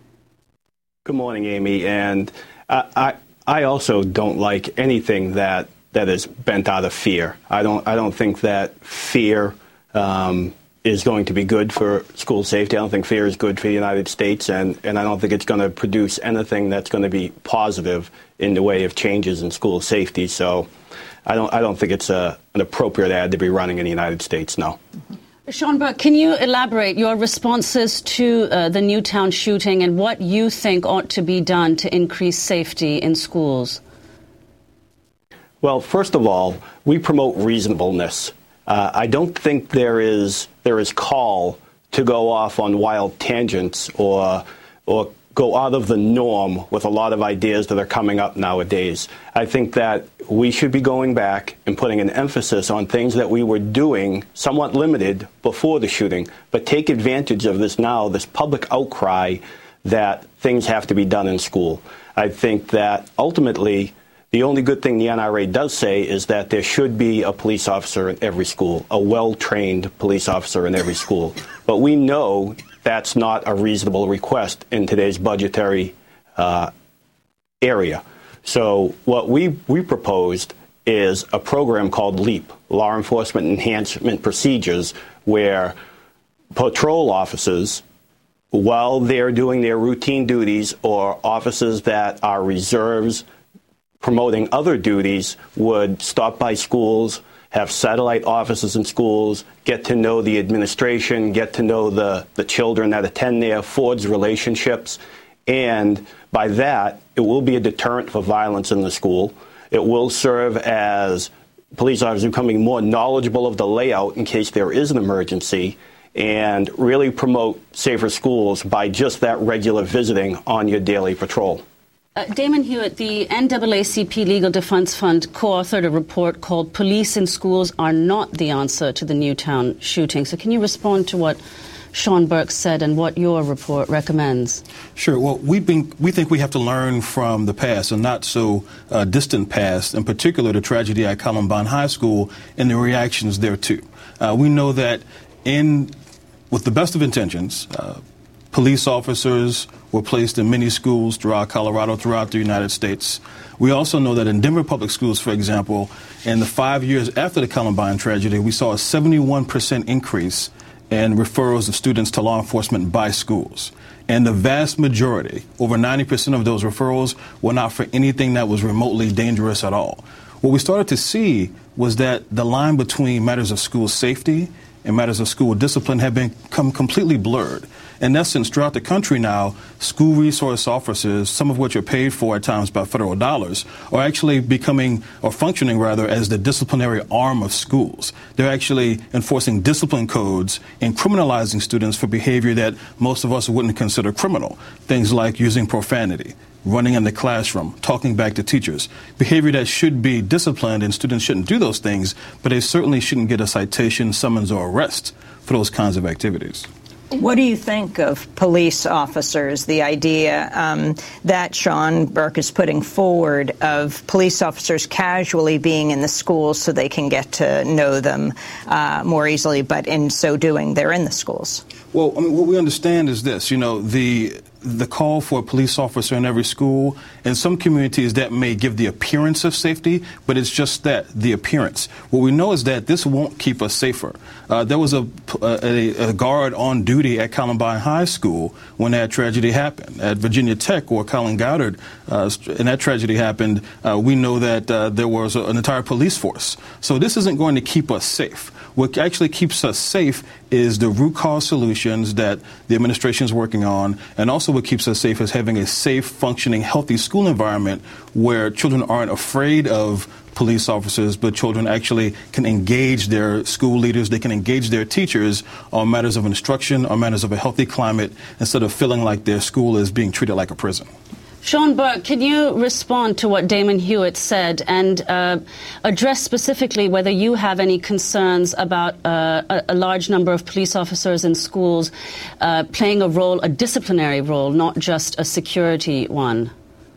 Good morning, Amy. And I also don't like anything that is bent out of fear. I don't think that fear is going to be good for school safety. I don't think fear is good for the United States, and I don't think it's going to produce anything that's going to be positive in the way of changes in school safety. So I don't think it's an appropriate ad to be running in the United States, no. Sean Burke, can you elaborate your responses to the Newtown shooting and what you think ought to be done to increase safety in schools? Well, first of all, we promote reasonableness. I don't think there is call to go off on wild tangents or go out of the norm with a lot of ideas that are coming up nowadays. I think that we should be going back and putting an emphasis on things that we were doing somewhat limited before the shooting, but take advantage of this now, this public outcry that things have to be done in school. I think that ultimately the only good thing the NRA does say is that there should be a police officer in every school, a well-trained police officer in every school. But we know that's not a reasonable request in today's budgetary area. So what we proposed is a program called LEAP, Law Enforcement Enhancement Procedures, where patrol officers, while they're doing their routine duties, or officers that are reserves promoting other duties, would stop by schools, have satellite offices in schools, get to know the administration, get to know the children that attend there, forge relationships. And by that, it will be a deterrent for violence in the school. It will serve as police officers becoming more knowledgeable of the layout in case there is an emergency, and really promote safer schools by just that regular visiting on your daily patrol. Damon Hewitt, the NAACP Legal Defense Fund co-authored a report called Police in Schools Are Not the Answer to the Newtown Shooting. So can you respond to what Sean Burke said and what your report recommends? Sure. Well, we think we have to learn from the past, and not so distant past, in particular the tragedy at Columbine High School and the reactions thereto. We know that with the best of intentions, police officers were placed in many schools throughout Colorado, throughout the United States. We also know that in Denver Public Schools, for example, in the 5 years after the Columbine tragedy, we saw a 71% increase in referrals of students to law enforcement by schools. And the vast majority, over 90% of those referrals, were not for anything that was remotely dangerous at all. What we started to see was that the line between matters of school safety and matters of school discipline have become completely blurred. In essence, throughout the country now, school resource officers, some of which are paid for at times by federal dollars, are actually functioning as the disciplinary arm of schools. They're actually enforcing discipline codes and criminalizing students for behavior that most of us wouldn't consider criminal. Things like using profanity, running in the classroom, talking back to teachers, behavior that should be disciplined, and students shouldn't do those things, but they certainly shouldn't get a citation, summons, or arrest for those kinds of activities. What do you think of police officers, the idea that Sean Burke is putting forward of police officers casually being in the schools so they can get to know them more easily, but in so doing, they're in the schools? Well, I mean, what we understand is this, the call for a police officer in every school, in some communities that may give the appearance of safety, but it's just that, the appearance. What we know is that this won't keep us safer. There was a guard on duty at Columbine High School when that tragedy happened. At Virginia Tech, or Colin Goddard, and that tragedy happened, we know that there was an entire police force. So this isn't going to keep us safe. What actually keeps us safe is the root cause solutions that the administration is working on, and also what keeps us safe is having a safe, functioning, healthy school environment where children aren't afraid of police officers, but children actually can engage their school leaders, they can engage their teachers on matters of instruction, on matters of a healthy climate, instead of feeling like their school is being treated like a prison. Sean Burke, can you respond to what Damon Hewitt said and address specifically whether you have any concerns about a large number of police officers in schools playing a disciplinary role, not just a security one?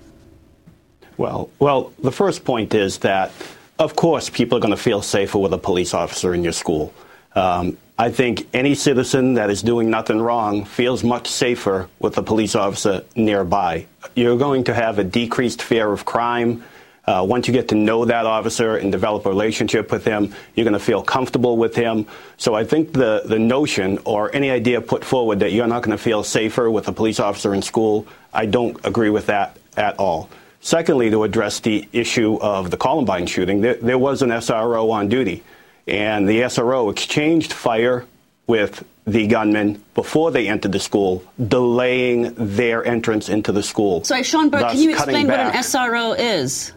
Well, the first point is that, of course, people are going to feel safer with a police officer in your school. I think any citizen that is doing nothing wrong feels much safer with a police officer nearby. You're going to have a decreased fear of crime. Once you get to know that officer and develop a relationship with him, you're going to feel comfortable with him. So I think the notion or any idea put forward that you're not going to feel safer with a police officer in school, I don't agree with that at all. Secondly, to address the issue of the Columbine shooting, there was an SRO on duty. And the SRO exchanged fire with the gunmen before they entered the school, delaying their entrance into the school. Sorry, Sean Burke, can you explain what an SRO is?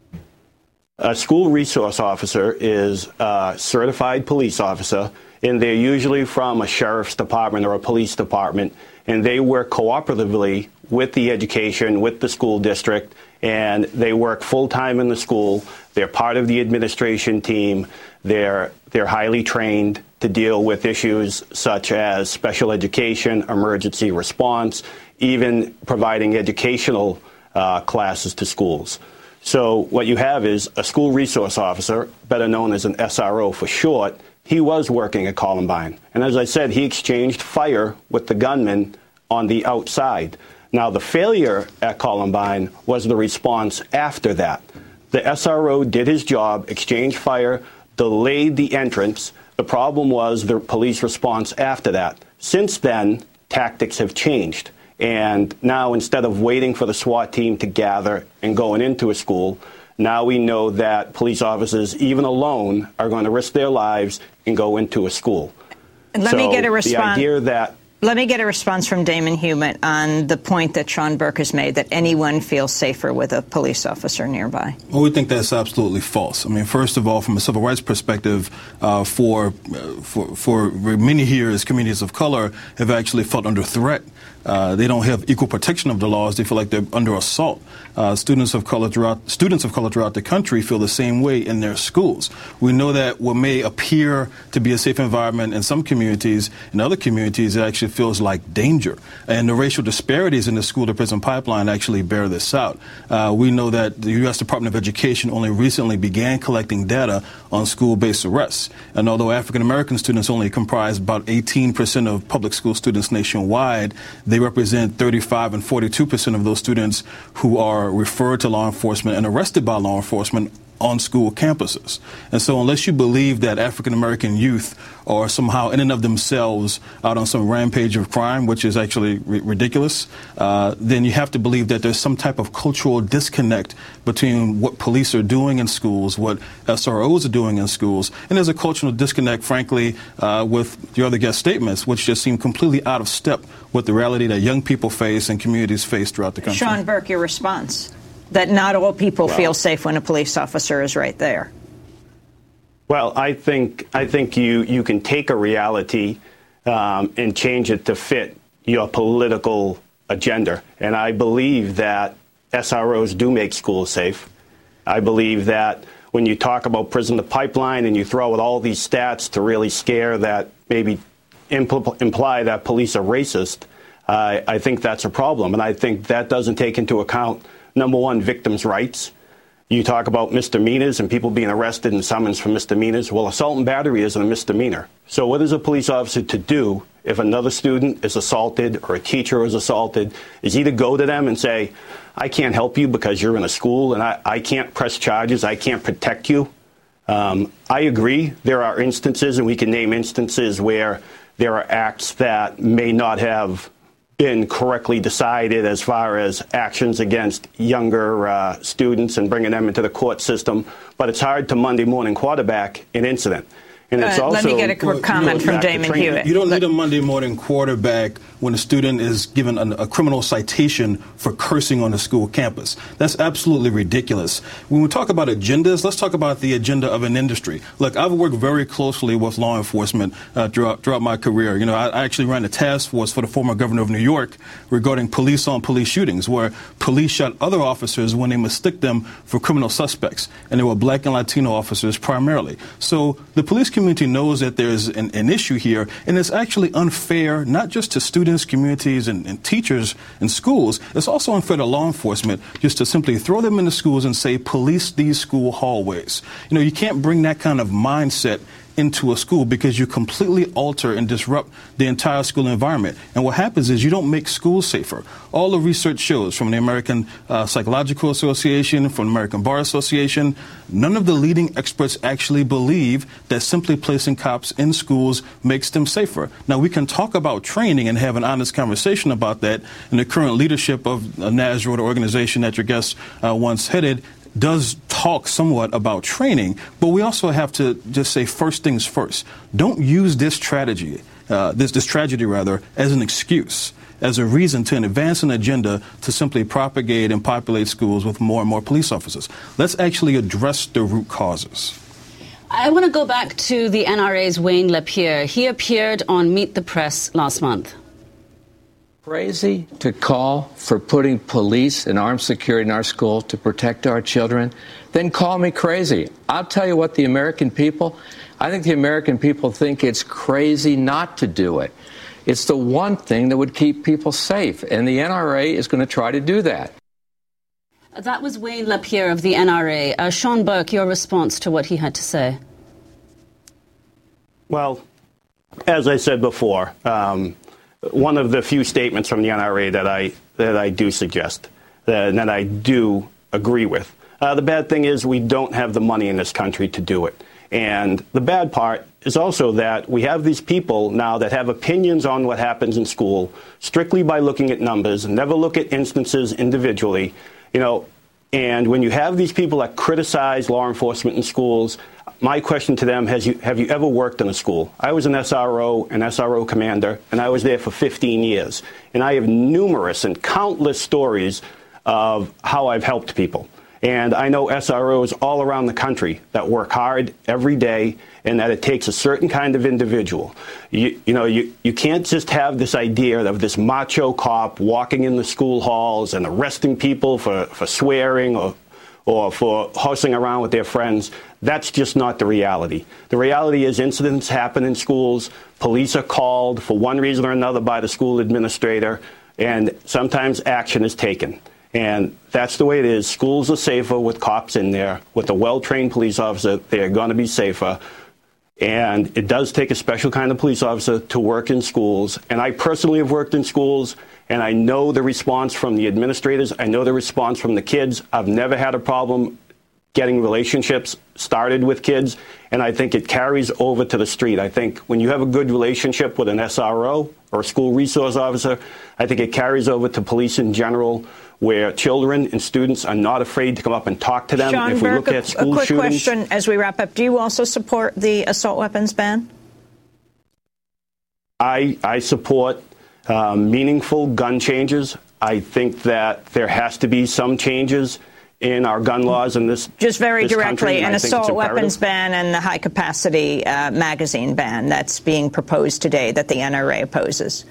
A school resource officer is a certified police officer, and they're usually from a sheriff's department or a police department, and they work cooperatively with the education, with the school district, and they work full-time in the school. They're part of the administration team. They're highly trained to deal with issues such as special education, emergency response, even providing educational classes to schools. So what you have is a school resource officer, better known as an SRO for short. He was working at Columbine. And as I said, he exchanged fire with the gunman on the outside. Now, the failure at Columbine was the response after that. The SRO did his job, exchanged fire, delayed the entrance. The problem was the police response after that. Since then, tactics have changed. And now, instead of waiting for the SWAT team to gather and going into a school, now we know that police officers, even alone, are going to risk their lives and go into a school. And let me get a response. The idea that Let me get a response from Damon Hewitt on the point that Sean Burke has made, that anyone feels safer with a police officer nearby. Well, we think that's absolutely false. I mean, first of all, from a civil rights perspective, for many years, communities of color have actually felt under threat. They don't have equal protection of the laws. They feel like they're under assault. Students of color throughout the country feel the same way in their schools. We know that what may appear to be a safe environment in some communities, in other communities, it actually feels like danger. And the racial disparities in the school-to-prison pipeline actually bear this out. We know that the U.S. Department of Education only recently began collecting data on school-based arrests. And although African-American students only comprise about 18% of public school students nationwide, they represent 35 and 42% of those students who are referred to law enforcement and arrested by law enforcement on school campuses. And so unless you believe that African-American youth are somehow in and of themselves out on some rampage of crime, which is actually ridiculous, then you have to believe that there's some type of cultural disconnect between what police are doing in schools, what SROs are doing in schools, and there's a cultural disconnect, frankly, with your other guest statements, which just seem completely out of step with the reality that young people face and communities face throughout the country. Sean Burke, your response? That not all people feel safe when a police officer is right there. Well, I think you can take a reality and change it to fit your political agenda. And I believe that SROs do make schools safe. I believe that when you talk about prison to pipeline and you throw out all these stats to really scare that, maybe imply that police are racist, I think that's a problem. And I think that doesn't take into account, number one, victims' rights. You talk about misdemeanors and people being arrested and summoned for misdemeanors. Well, assault and battery isn't a misdemeanor. So what is a police officer to do if another student is assaulted or a teacher is assaulted? Is either go to them and say, I can't help you because you're in a school and I can't press charges, I can't protect you. I agree there are instances, and we can name instances, where there are acts that may not have been correctly decided as far as actions against younger students and bringing them into the court system. But it's hard to Monday morning quarterback an incident. And it's also, let me get a quick comment from Damon Hewitt. You don't need a Monday morning quarterback when a student is given a criminal citation for cursing on a school campus. That's absolutely ridiculous. When we talk about agendas, let's talk about the agenda of an industry. Look, I've worked very closely with law enforcement throughout my career. You know, I actually ran a task force for the former governor of New York regarding police-on-police shootings, where police shot other officers when they mistook them for criminal suspects, and they were black and Latino officers primarily. So the police community knows that there's an issue here, and it's actually unfair not just to students, communities, and teachers in schools. It's also unfair to law enforcement just to simply throw them into schools and say, police these school hallways. You know, you can't bring that kind of mindset into a school, because you completely alter and disrupt the entire school environment. And what happens is you don't make schools safer. All the research shows, from the American Psychological Association, from the American Bar Association, none of the leading experts actually believe that simply placing cops in schools makes them safer. Now, we can talk about training and have an honest conversation about that, and the current leadership of NASRO, the organization that your guest once headed, does talk somewhat about training, but we also have to just say first things first. Don't use this tragedy, as an excuse, as a reason to advance an agenda to simply propagate and populate schools with more and more police officers. Let's actually address the root causes. I want to go back to the NRA's Wayne LaPierre. He appeared on Meet the Press last month. Crazy to call for putting police and armed security in our school to protect our children? Then call me crazy. I'll tell you what, I think the American people think it's crazy not to do it. It's the one thing that would keep people safe, and the NRA is going to try to do that. That was Wayne LaPierre of the NRA. Sean Burke, your response to what he had to say. Well, as I said before, one of the few statements from the NRA that I do suggest, and that I do agree with. The bad thing is we don't have the money in this country to do it. And the bad part is also that we have these people now that have opinions on what happens in school strictly by looking at numbers and never look at instances individually. You know, And when you have these people that criticize law enforcement in schools, my question to them, have you ever worked in a school? I was an SRO commander, and I was there for 15 years. And I have numerous and countless stories of how I've helped people. And I know SROs all around the country that work hard every day, and that it takes a certain kind of individual. You can't just have this idea of this macho cop walking in the school halls and arresting people for swearing or for horsing around with their friends. That's just not the reality. The reality is incidents happen in schools. Police are called for one reason or another by the school administrator, and sometimes action is taken. And that's the way it is. Schools are safer with cops in there. With a well-trained police officer, they're going to be safer. And it does take a special kind of police officer to work in schools. And I personally have worked in schools, and I know the response from the administrators. I know the response from the kids. I've never had a problem getting relationships started with kids, and I think it carries over to the street. I think when you have a good relationship with an SRO or a school resource officer, I think it carries over to police in general, where children and students are not afraid to come up and talk to them. Sean if we Burke, look at school a quick shootings, question as we wrap up. Do you also support the assault weapons ban? I support meaningful gun changes. I think that there has to be some changes in our gun laws in this just very this directly, country, an assault weapons ban and the high-capacity magazine ban that's being proposed today that the NRA opposes.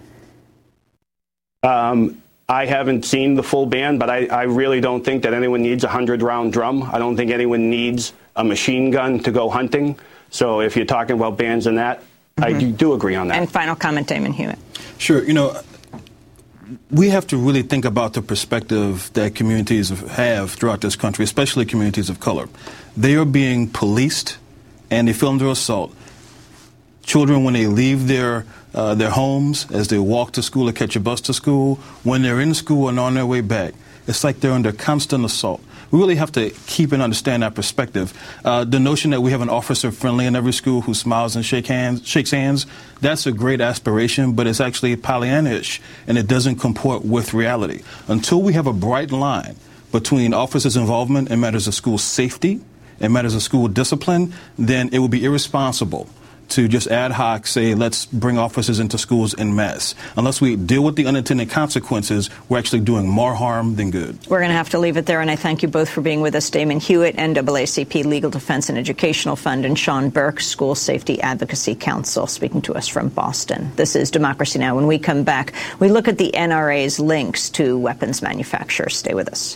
I haven't seen the full ban, but I really don't think that anyone needs a 100-round drum. I don't think anyone needs a machine gun to go hunting. So if you're talking about bans and that, I do agree on that. And final comment, Damon Hewitt. Sure. We have to really think about the perspective that communities have throughout this country, especially communities of color. They are being policed, and they feel under assault. Children, when they leave their homes, as they walk to school or catch a bus to school, when they're in school and on their way back, it's like they're under constant assault. We really have to keep and understand that perspective. The notion that we have an officer friendly in every school who smiles and shakes hands, that's a great aspiration, but it's actually Pollyannish, and it doesn't comport with reality. Until we have a bright line between officers' involvement in matters of school safety and matters of school discipline, then it would be irresponsible to just ad hoc say, let's bring officers into schools en masse. Unless we deal with the unintended consequences, we're actually doing more harm than good. We're going to have to leave it there, and I thank you both for being with us. Damon Hewitt, NAACP Legal Defense and Educational Fund, and Sean Burke, School Safety Advocacy Council, speaking to us from Boston. This is Democracy Now! When we come back, we look at the NRA's links to weapons manufacturers. Stay with us.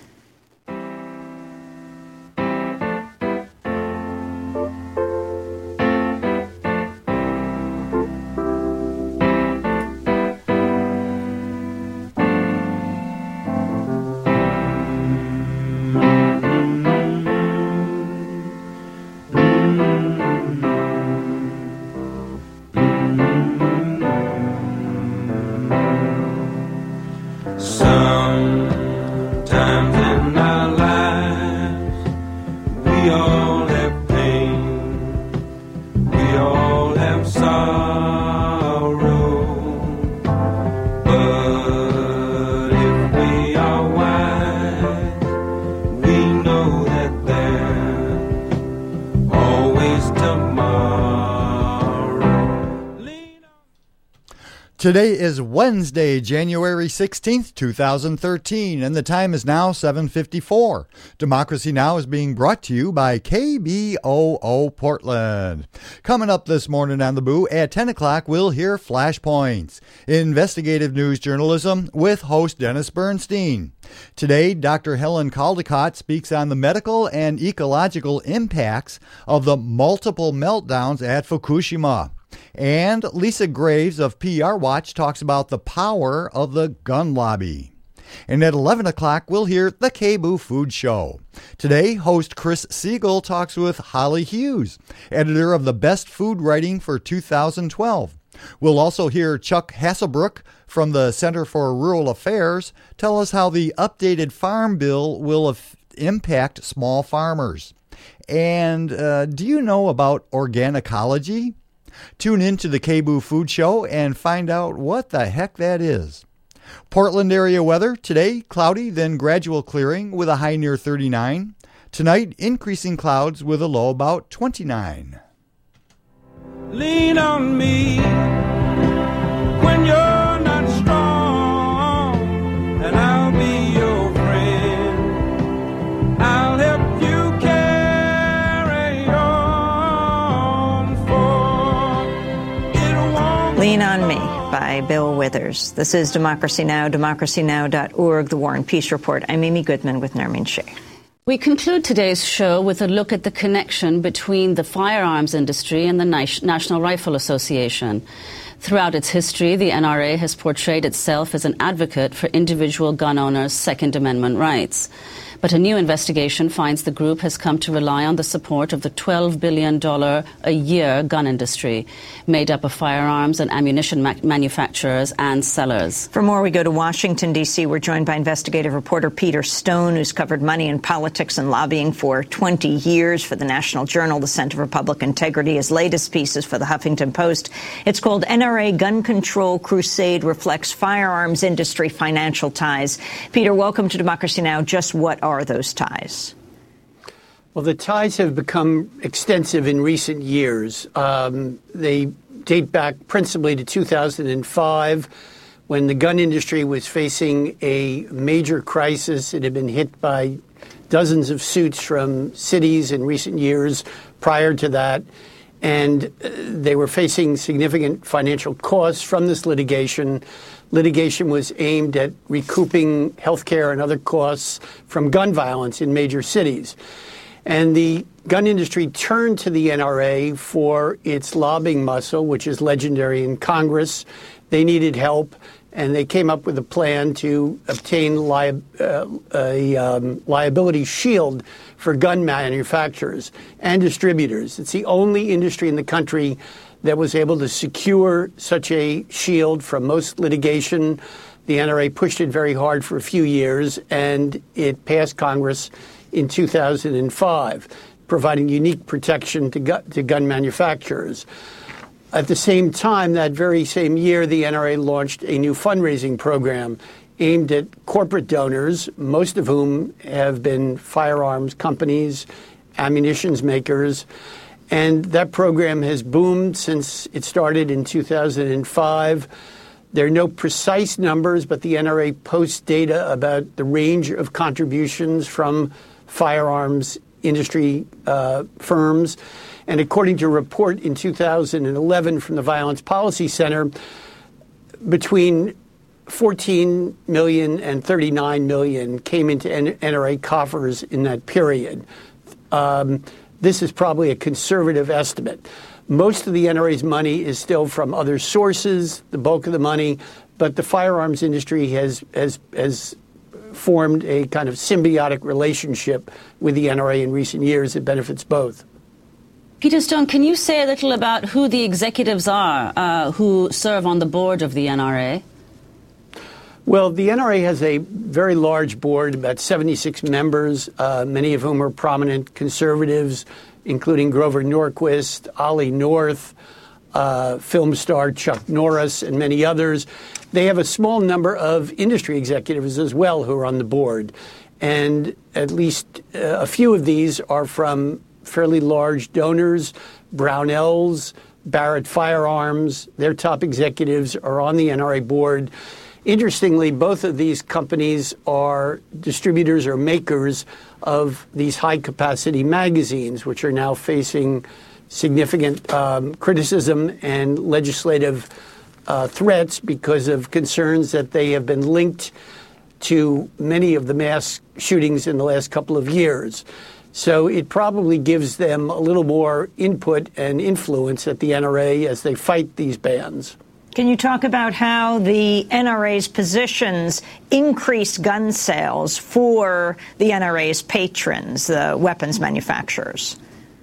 Today is Wednesday, January 16th, 2013, and the time is now 7:54. Democracy Now! Is being brought to you by KBOO Portland. Coming up this morning on The Boo, at 10 o'clock, we'll hear Flashpoints, investigative news journalism with host Dennis Bernstein. Today, Dr. Helen Caldicott speaks on the medical and ecological impacts of the multiple meltdowns at Fukushima. And Lisa Graves of PR Watch talks about the power of the gun lobby. And at 11 o'clock, we'll hear the KBOO Food Show. Today, host Chris Siegel talks with Holly Hughes, editor of the Best Food Writing for 2012. We'll also hear Chuck Hasselbrook from the Center for Rural Affairs tell us how the updated Farm Bill will impact small farmers. And do you know about organicology? Tune in to the KBOO Food Show and find out what the heck that is. Portland area weather today, cloudy, then gradual clearing with a high near 39. Tonight, increasing clouds with a low about 29. Lean on me when you're not strong, and I'll be your friend. I'll help you carry on, for it won't. Lean on Me by Bill Withers. This is Democracy Now!, democracynow.org, The War and Peace Report. I'm Amy Goodman with Nermeen Sheikh. We conclude today's show with a look at the connection between the firearms industry and the National Rifle Association. Throughout its history, the NRA has portrayed itself as an advocate for individual gun owners' Second Amendment rights. But a new investigation finds the group has come to rely on the support of the $12 billion a year gun industry, made up of firearms and ammunition manufacturers and sellers. For more, we go to Washington, D.C. We're joined by investigative reporter Peter Stone, who's covered money and politics and lobbying for 20 years for the National Journal, the Center for Public Integrity. His latest piece is for the Huffington Post. It's called NRA Gun Control Crusade Reflects Firearms Industry Financial Ties. Peter, welcome to Democracy Now! Just what are those ties? Well, the ties have become extensive in recent years. They date back principally to 2005, when the gun industry was facing a major crisis. It had been hit by dozens of suits from cities in recent years prior to that, and they were facing significant financial costs from this litigation. Litigation was aimed at recouping health care and other costs from gun violence in major cities. And the gun industry turned to the NRA for its lobbying muscle, which is legendary in Congress. They needed help, and they came up with a plan to obtain a liability shield for gun manufacturers and distributors. It's the only industry in the country that was able to secure such a shield from most litigation. The NRA pushed it very hard for a few years, and it passed Congress in 2005, providing unique protection to gun manufacturers. At the same time, that very same year, the NRA launched a new fundraising program aimed at corporate donors, most of whom have been firearms companies, ammunition makers. And that program has boomed since it started in 2005. There are no precise numbers, but the NRA posts data about the range of contributions from firearms industry firms. And according to a report in 2011 from the Violence Policy Center, between 14 million and 39 million came into NRA coffers in that period. This is probably a conservative estimate. Most of the NRA's money is still from other sources, the bulk of the money, but the firearms industry has formed a kind of symbiotic relationship with the NRA in recent years that benefits both. Peter Stone, can you say a little about who the executives are who serve on the board of the NRA? Well, the NRA has a very large board, about 76 members, many of whom are prominent conservatives, including Grover Norquist, Ollie North, film star Chuck Norris, and many others. They have a small number of industry executives as well who are on the board. And at least a few of these are from fairly large donors, Brownells, Barrett Firearms. Their top executives are on the NRA board. Interestingly, both of these companies are distributors or makers of these high-capacity magazines, which are now facing significant criticism and legislative threats because of concerns that they have been linked to many of the mass shootings in the last couple of years. So it probably gives them a little more input and influence at the NRA as they fight these bans. Can you talk about how the NRA's positions increased gun sales for the NRA's patrons, the weapons manufacturers?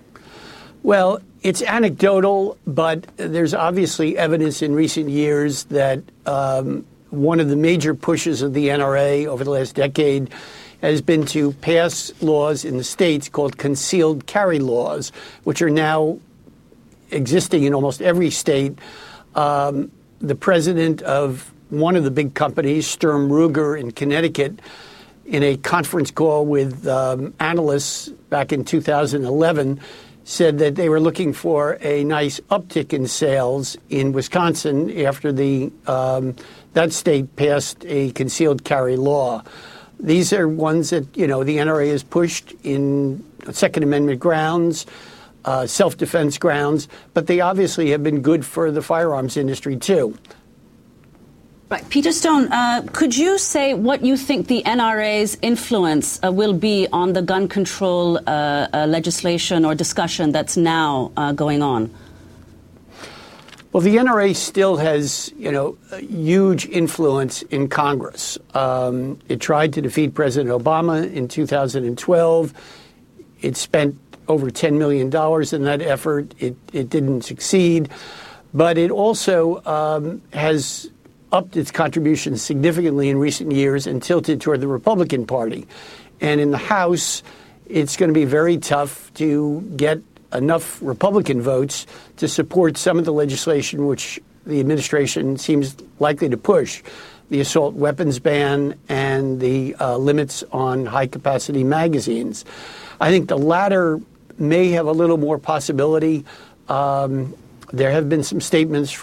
Well, it's anecdotal, but there's obviously evidence in recent years that one of the major pushes of the NRA over the last decade has been to pass laws in the states called concealed carry laws, which are now existing in almost every state. The president of one of the big companies, Sturm Ruger in Connecticut, in a conference call with analysts back in 2011, said that they were looking for a nice uptick in sales in Wisconsin after that state passed a concealed carry law. These are ones that, the NRA has pushed in Second Amendment grounds, self-defense grounds, but they obviously have been good for the firearms industry, too. Right. Peter Stone, could you say what you think the NRA's influence will be on the gun control legislation or discussion that's now going on? Well, the NRA still has, a huge influence in Congress. It tried to defeat President Obama in 2012. It spent over $10 million in that effort. It didn't succeed. But it also has upped its contributions significantly in recent years and tilted toward the Republican Party. And in the House, it's going to be very tough to get enough Republican votes to support some of the legislation which the administration seems likely to push, the assault weapons ban and the limits on high-capacity magazines. I think the latter may have a little more possibility. There have been some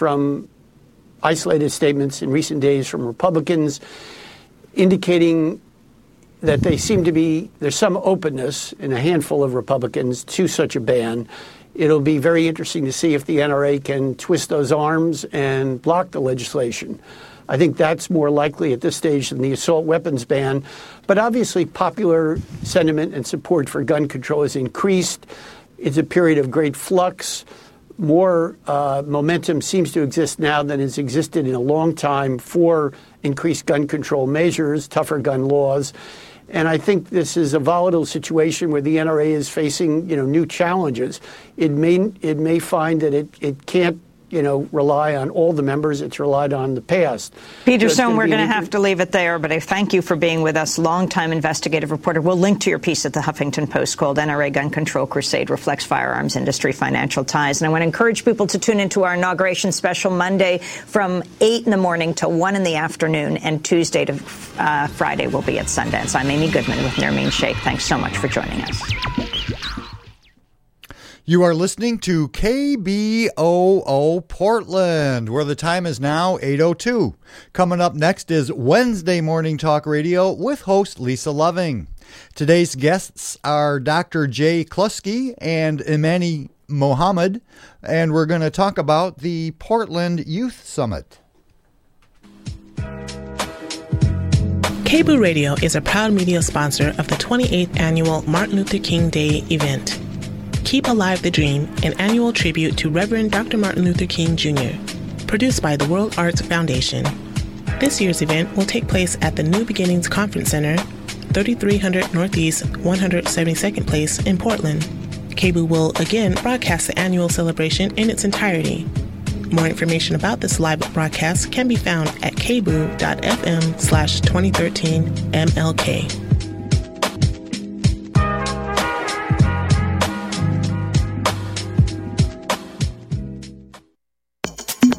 isolated statements in recent days from Republicans indicating that there's some openness in a handful of Republicans to such a ban. It'll be very interesting to see if the NRA can twist those arms and block the legislation. I think that's more likely at this stage than the assault weapons ban. But obviously popular sentiment and support for gun control has increased. It's a period of great flux. More momentum seems to exist now than has existed in a long time for increased gun control measures, tougher gun laws. And I think this is a volatile situation where the NRA is facing, new challenges. It may find that it can't, rely on all the members. It's relied on in the past. Peter Stone, we're going to have to leave it there, but I thank you for being with us, longtime investigative reporter. We'll link to your piece at the Huffington Post called NRA Gun Control Crusade Reflects Firearms Industry Financial Ties. And I want to encourage people to tune into our inauguration special Monday from 8 in the morning to 1 in the afternoon, and Tuesday to Friday will be at Sundance. I'm Amy Goodman with Nermeen Sheikh. Thanks so much for joining us. You are listening to KBOO Portland, where the time is now 8:02. Coming up next is Wednesday Morning Talk Radio with host Lisa Loving. Today's guests are Dr. Jay Kluski and Imani Mohammed, and we're going to talk about the Portland Youth Summit. KBOO Radio is a proud media sponsor of the 28th annual Martin Luther King Day event. Keep Alive the Dream, an annual tribute to Reverend Dr. Martin Luther King Jr., produced by the World Arts Foundation. This year's event will take place at the New Beginnings Conference Center, 3300 Northeast 172nd Place in Portland. KBOO will again broadcast the annual celebration in its entirety. More information about this live broadcast can be found at kboo.fm/2013 MLK.